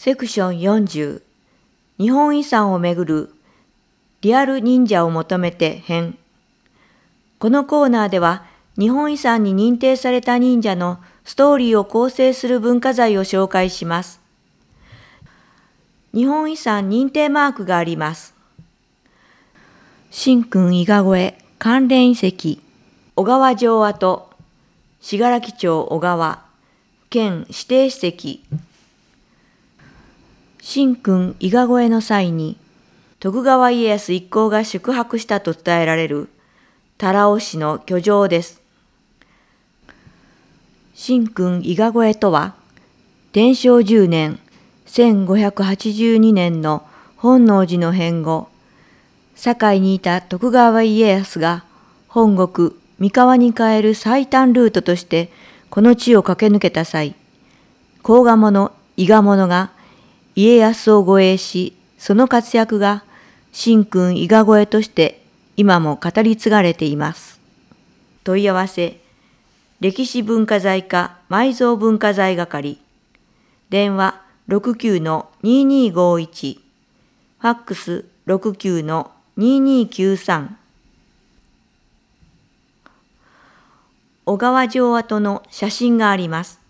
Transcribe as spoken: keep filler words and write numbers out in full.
セクションよんじゅう日本遺産をめぐるリアル忍者を求めて編。このコーナーでは日本遺産に認定された忍者のストーリーを構成する文化財を紹介します。日本遺産認定マークがあります。神君伊賀越え関連遺跡、小川城跡、信楽町小川、県指定史跡。神君伊賀越えの際に、徳川家康一行が宿泊したと伝えられる多良市の居城です。神君伊賀越えとは、天正じゅうねん、せんごひゃくはちじゅうにねんの本能寺の変後、堺にいた徳川家康が本国三河に帰る最短ルートとしてこの地を駆け抜けた際、甲賀者伊賀者が家康を護衛し、その活躍が神君伊賀越えとして今も語り継がれています。問い合わせ、歴史文化財課埋蔵文化財係、電話 ろくきゅうのにーにーごーいち、ファックス ろくきゅうのにーにーきゅうさん。小川城跡の写真があります。